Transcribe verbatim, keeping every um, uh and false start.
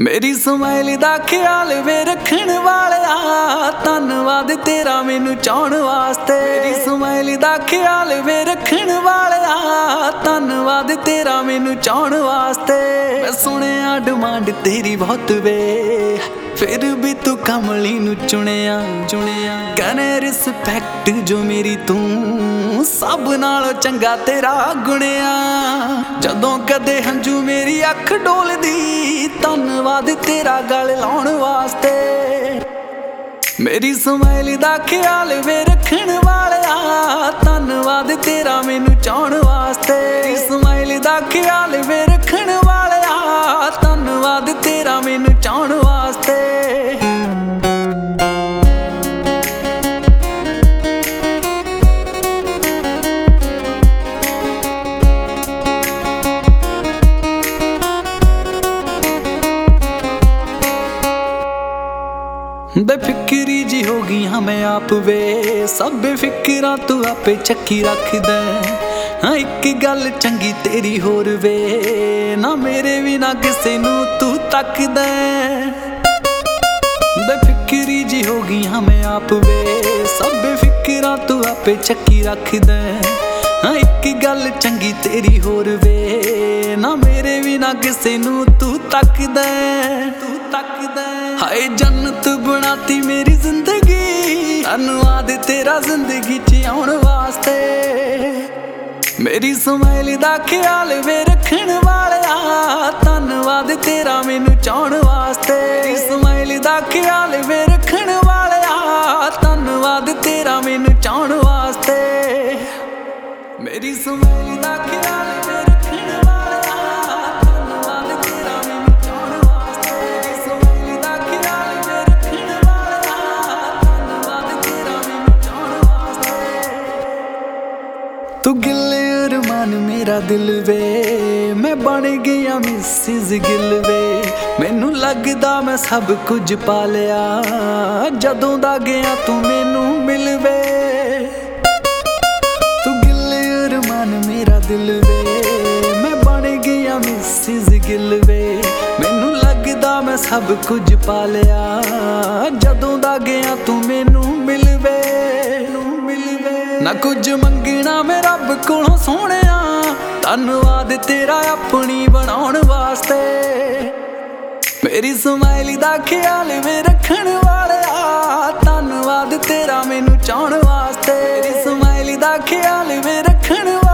मेरी स्माइल दा ख्याल वे रखण वालिया, धन्नवाद तेरा मैनू चाहण वास्ते। मेरी स्माइल दा ख्याल वे रखण वालिया, धन्नवाद तेरा मैनू चाहण वास्ते। मैं सुनिया डिमांड तेरी बहुत वे, फिर भी तू कमली नू चुनिया चुनिया कने रिस्पैक्ट जो मेरी तू सब नालों चंगा तेरा गुणिया। जदों कदे हंजू मेरी अख डोलदी, धन्नवाद तेरा गल लाउण वास्ते। मेरी स्माइल दा ख्याल वे रखण वालिया, धन्नवाद तेरा मैनू चाहण वास्ते। मेरी स्माइल दा ख्याल वे रखण वालिया, धन्नवाद तेरा मैनू चाहण वास्ते। बेफिक्री जी हो गई हमें आप वे, सब बेफिक्रा तू आपे चक्की रख दे। हाँ एक गल चंगी तेरी होर वे, ना मेरे भी ना किसे नू तू तक दे। बेफिक्री जी हो गई हमें आप वे, सब बेफिक्रा तू आपे चक्की रख दे। हाँ एक गल चंगी तेरी होर वे, ना मेरे भी ना किसे नू तू तक दे तू तक दे। हाय जन्नत बनाती मेरी जिंदगी, धन्नवाद तेरा जिंदगी च आउण वास्ते। मेरी स्माइल दा ख्याल वे रखण वालिया, धन्नवाद तेरा मैनू चाहण वास्ते। मेरी स्माइल दा ख्याल वे रखण वालिया, धन्नवाद तेरा मैनू चाहण वास्ते। मेरी स्माइल दा ख्याल वे रखण वालिया, धन्नवाद तेरा मैनू चाहण वास्ते। मेरी स्माइल दा ख्याल वे रखण वालिया, धन्नवाद तेरा मैनू चाहण वास्ते। तू गिले अरमान मेरा दिल वे, मैं बन गया मिसिज गिल वे। मैनू लगदा मैं सब कुछ पा लिया, जदों दा गया तू मैनू मिल वे। तू गिले अरमान मेरा दिल वे, मैं बन गया मिसिज गिल वे। मैनू लगदा मैं सब कुछ पा लिया, जदों दा गया तू मैनू मिल वे मिल वे। ना कुछ मंगना मैं रब कोलों सोहणिया, धन्नवाद तेरा अपनी बनाउण वास्ते। मेरी स्माइल दा ख्याल वे रखण वालिया, धन्नवाद तेरा मैनू चाहण वास्ते। मेरी स्माइल दा ख्याल वे रखण